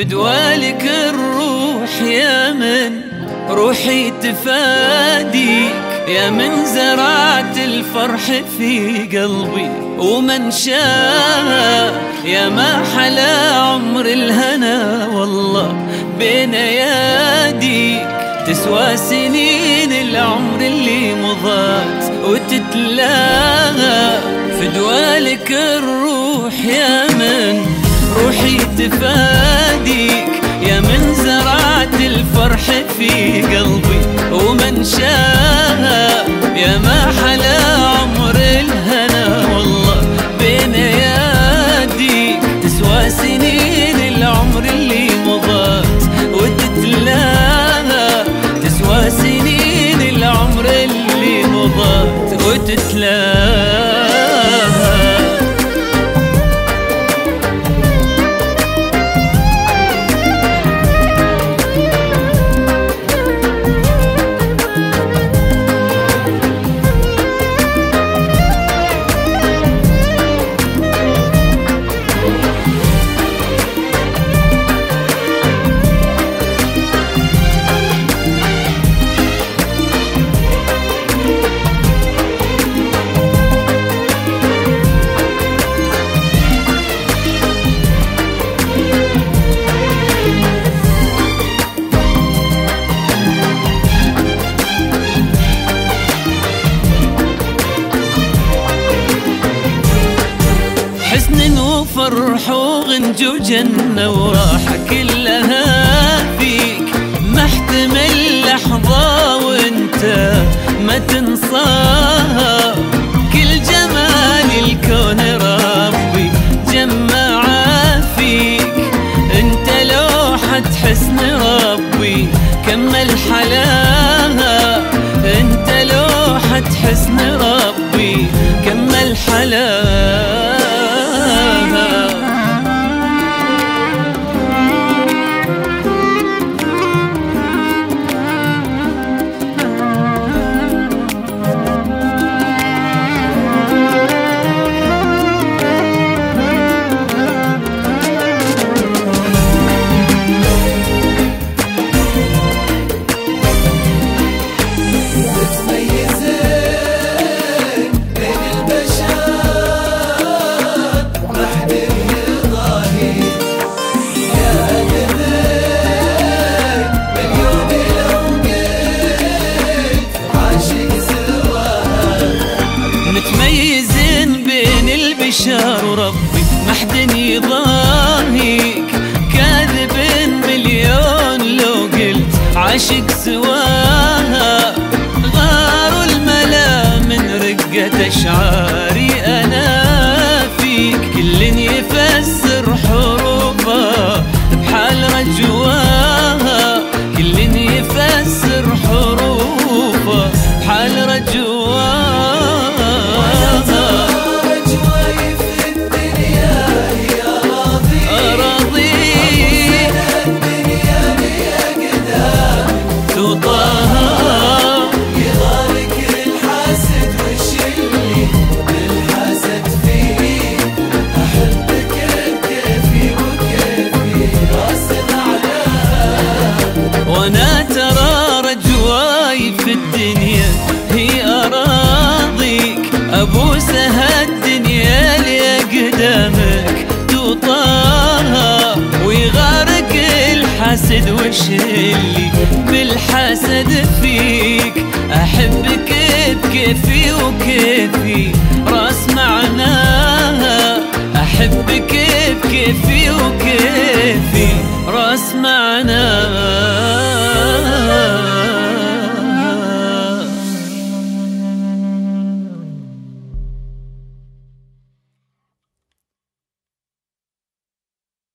فدوالك الروح يا من روحي تفاديك، يا من زرعت الفرح في قلبي ومن شاء، يا ما حلا عمر الهنا والله بين اياديك، تسوى سنين العمر اللي مضات وتتلاها. فدوالك الروح يا من روحي تفاديك، يا من زرعت الفرح في قلبي ومن شاء، يا ما حلا عمر الهنا والله بين يديك، تسوى سنين العمر اللي مضات وتتلاها، تسوى سنين العمر اللي مضات وتتلاها. حزن وفرح وغنج وجنة وراحة كلها فيك، ما احتمل لحظة وانت ما تنصاها، كل جمال الكون ربي جمعها فيك، انت لوحة حسن ربي كمل حلاها، انت لوحة حسن ربي كمل حلاها. متميزين بين البشر وربي ما حد يضاهيك، كاذب مليون لو قلت عاشق سواها، غار الملا من رقة أشعاري أنا فيك، كل يفسر حروفها بحال رجواها، كل يفسر حروفها بحال رجواها. وانا ترى رجواي في الدنيا هي اراضيك، ابوسها الدنيا لأقدامك توطاها، ويغارك الحسد وش اللي بالحسد فيك، احبك بكيفي وكيفي راس معناها، احبك بكيفي وكيفي راس معناها.